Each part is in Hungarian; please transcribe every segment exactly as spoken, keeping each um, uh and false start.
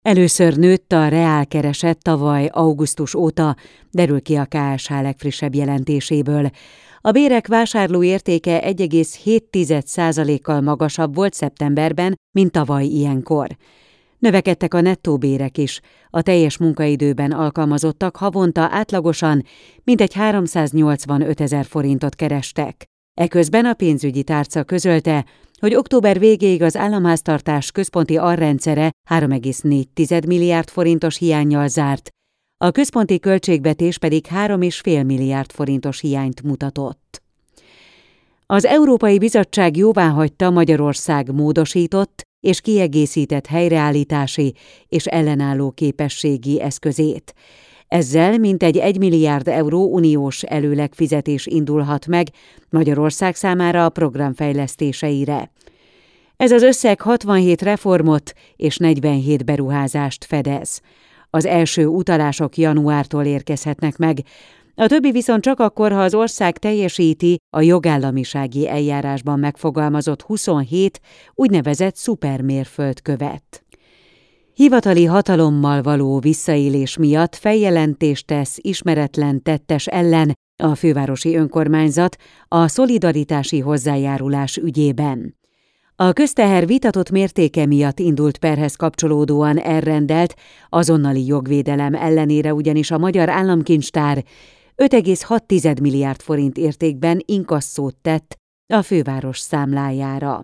Először nőtt a reálkereset tavaly augusztus óta, derül ki a ká es há legfrissebb jelentéséből. A bérek vásárlóértéke egy egész hét százalékkal magasabb volt szeptemberben, mint tavaly ilyenkor. Növekedtek a nettó bérek is. A teljes munkaidőben alkalmazottak havonta átlagosan mintegy háromszáznyolcvanöt ezer forintot kerestek. Eközben a pénzügyi tárca közölte, hogy október végéig az államháztartás központi alrendszere három egész négy milliárd forintos hiánnyal zárt, a központi költségvetés pedig három egész öt milliárd forintos hiányt mutatott. Az Európai Bizottság jóváhagyta Magyarország módosított és kiegészített helyreállítási és ellenálló képességi eszközét. Ezzel mintegy egy milliárd euró uniós előlegfizetés indulhat meg Magyarország számára a program fejlesztéseire. Ez az összeg hatvanhét reformot és negyvenhét beruházást fedez. Az első utalások januártól érkezhetnek meg, a többi viszont csak akkor, ha az ország teljesíti a jogállamisági eljárásban megfogalmazott huszonhét úgynevezett szupermérföldkövet. Hivatali hatalommal való visszaélés miatt feljelentést tesz ismeretlen tettes ellen a fővárosi önkormányzat a szolidaritási hozzájárulás ügyében. A közteher vitatott mértéke miatt indult perhez kapcsolódóan elrendelt azonnali jogvédelem ellenére ugyanis a Magyar Államkincstár öt egész hat milliárd forint értékben inkasszót tett a főváros számlájára.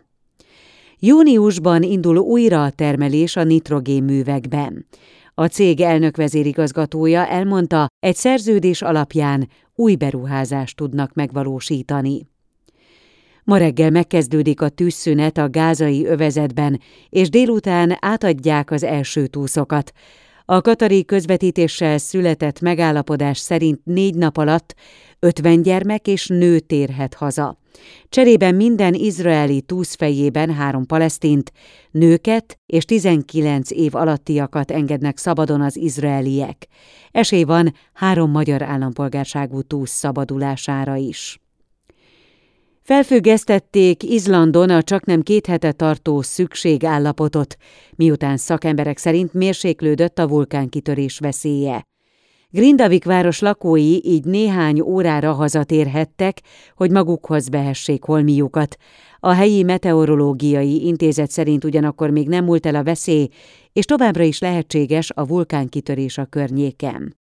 Júniusban indul újra a termelés a nitrogénművekben. A cég elnök vezérigazgatója elmondta, egy szerződés alapján új beruházást tudnak megvalósítani. Ma reggel megkezdődik a tűzszünet a gázai övezetben, és délután átadják az első túszokat. A katari közvetítéssel született megállapodás szerint négy nap alatt ötven gyermek és nő térhet haza. Cserében minden izraeli túsz fejében három palesztint, nőket és tizenkilenc év alattiakat engednek szabadon az izraeliek. Esély van három magyar állampolgárságú túsz szabadulására is. Felfüggesztették Izlandon a csaknem két hete tartó szükségállapotot, miután szakemberek szerint mérséklődött a vulkánkitörés veszélye. Grindavik város lakói így néhány órára hazatérhettek, hogy magukhoz vehessék holmiukat. A helyi meteorológiai intézet szerint ugyanakkor még nem múlt el a veszély, és továbbra is lehetséges a vulkánkitörés a környéken.